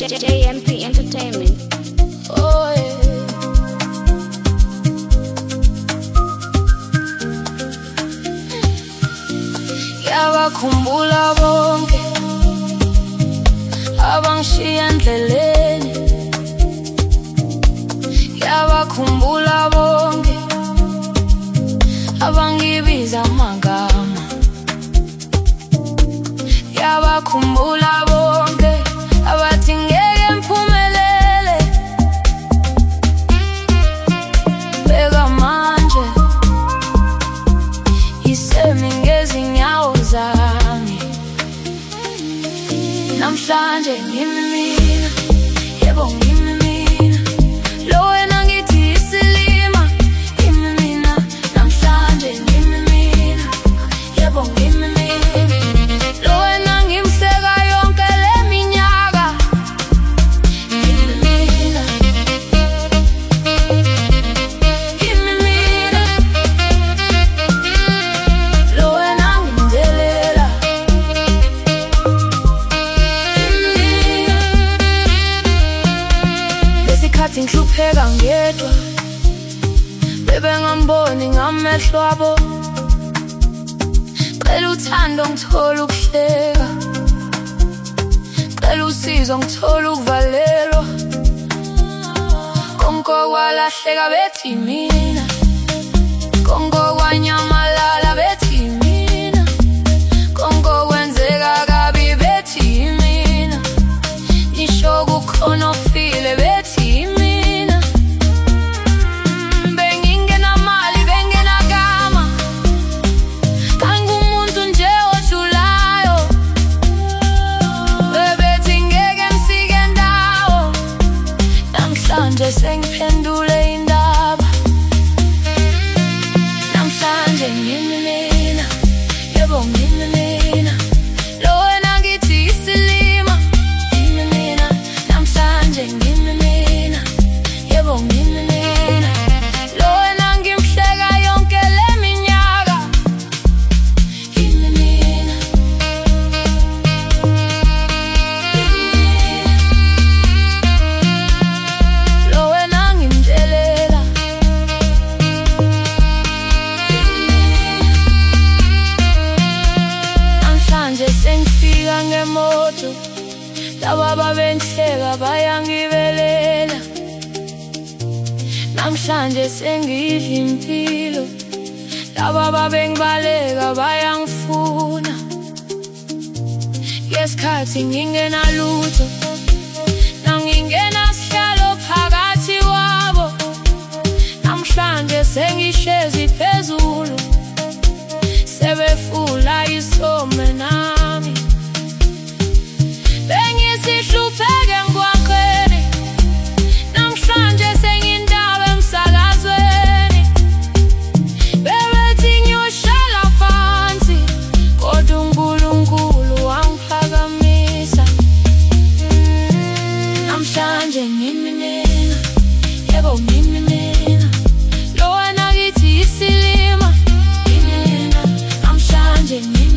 JMP Entertainment. Oh yeah. Yabakhumbula bonke abangishiya endleleni, yabakhumbula bonke abangibiza amagama, yabakhumbula bonke abathi ngeke ngiphumelele. Beka manje isemi ngezinyawo zami, namhlanje ngimi mina, yebo ngimi mina, lo wena ngithi isilima. Ngimi mina, namhlanje ngimi mina, yebo ngimi mina, lo wena ngimhleka yonke le minyaka. Ngimi mina, ngimi mina, lo wena ngimdelela. Lesikhathi ngihlupheka ngedwa, bebengamboni ngamehlo abo. Cela uthando ngithola ukuhleka, cela usizo ngithola ukuvalelwa. Konke kwalahleka bethi mina, konke kwanyamalala bethi mina, konke kwenzeka kabi bethi mina, ngisho kukhona ofile bethi mina. Bengingenamali benginagama, kangumuntu nje odlulayo, bebethi ngeke ngifike ndawo. Namhlanje sengiphendule indaba, namhlanje ngimi mina, yebo ngimi mina, lo wena ngithi isilima. Ngimi mina, namhlanje ngimi mina, yebo ngimi mina, lo wena ngimhleka yonke le minyaka. Ngimi mina, lo wena ngimdelela. Namhlanje sengifika ngemoto, laba babengihleka bayangibelela. Namhlanje sengidla impilo, laba babengibaleka bayangifuna. Ngesikhathi ngingenalutho, nangingenasihlalo phakathi kwabo. Namhlanje sengihlezi phezulu, sebefula isome nami. Bengisihlupheke ngwaqeni, namhlanje sengindaba emsakazweni. Bebethi ngiyohlala phansi, kodwa uNkulunkulu wangiphakamisa. Namhlanje ngimi mina, yebo ngimi mina, lo wena ngithi isilima. Ngimi mina, namhlanje ngimi